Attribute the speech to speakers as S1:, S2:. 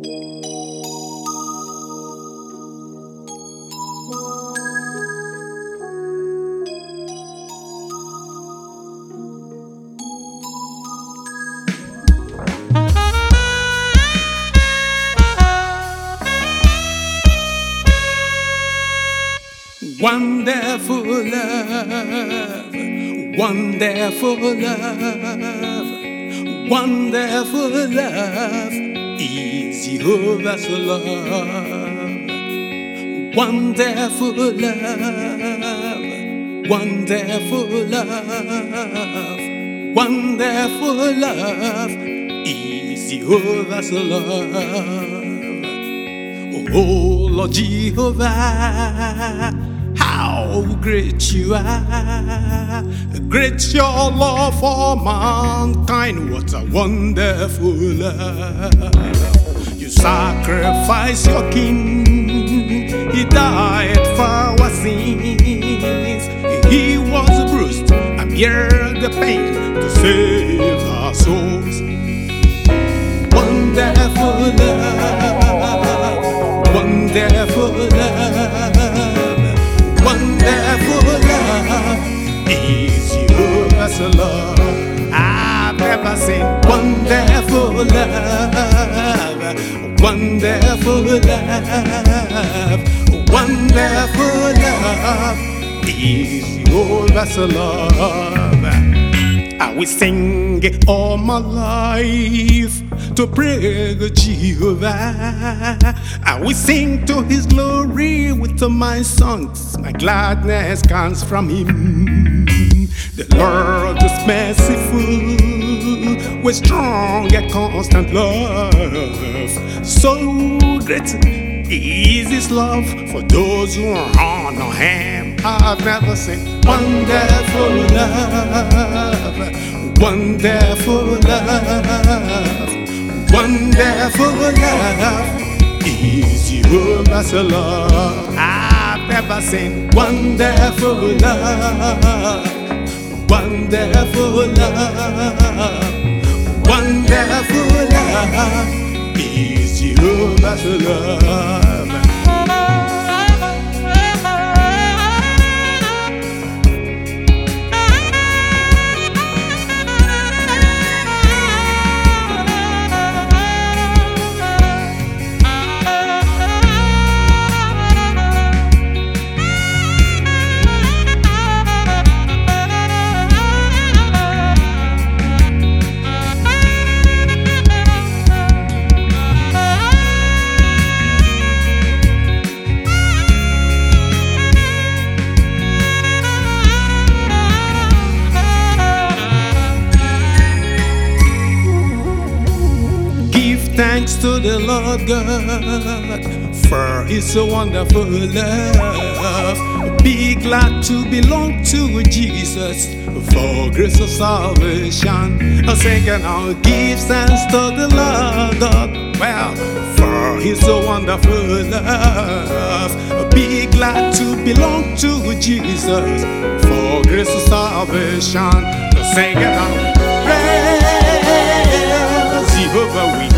S1: Wonderful love, wonderful love, wonderful love is Jehovah's love. Wonderful love, wonderful love, wonderful love is Jehovah's love. Oh Lord Jehovah, how great you are, great your love for mankind, what a wonderful love. You sacrifice your king, he died for our sins, he was bruised and bear the pain to save our souls. Wonderful love, wonderful love, wonderful love is Jehovah's love. I've never seen wonderful love, wonderful love, wonderful love is Jehovah's love. I will sing all my life to praise Jehovah. I will sing to his glory with my songs. My gladness comes from him. The Lord is merciful, with strong and constant love. So great is his love for those who honor him. I've never seen wonderful love, wonderful love, wonderful love is Jehovah's love. I've never seen wonderful love, wonderful love, wonderful love is Jehovah's love. Thanks to the Lord God for his wonderful love. Be glad to belong to Jesus for grace of salvation. Sing and I'll give thanks to the Lord God, well, for his wonderful love. Be glad to belong to Jesus for grace of salvation. Sing and I'll praise Jehovah.